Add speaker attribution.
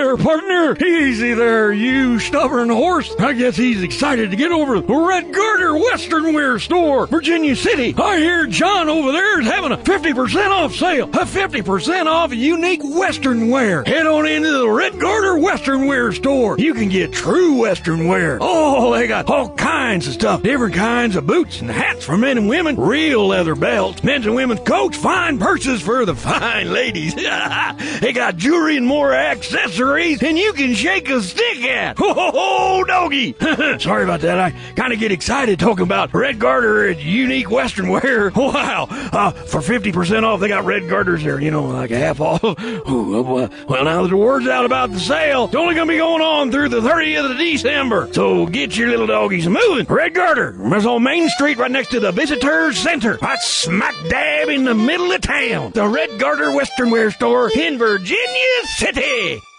Speaker 1: there, partner. Easy there, you stubborn horse. I guess he's excited to get over to the Red Garter Western Wear Store, Virginia City. I hear John over there is having a 50% off sale. A 50% off unique Western wear. Head on into the Red Garter Western Wear Store. You can get true Western wear. Oh, they got all kinds of stuff. Different kinds of boots and hats for men and women. Real leather belts. Men's and women's coats. Fine purses for the fine ladies. They got jewelry and more accessories than you can shake a stick at. Ho, ho, ho, doggy. Sorry about that. I kind of get excited talking about Red Garter and unique Western wear. Wow. For 50% off, they got Red Garters there, like a half off. Well, now that the word's out about the sale, it's only going to be going on through the 30th of December. So get your little doggies moving. Red Garter. That's on Main Street right next to the Visitor Center. That's smack dab in the middle of town. The Red Garter Western Wear Store in Virginia City.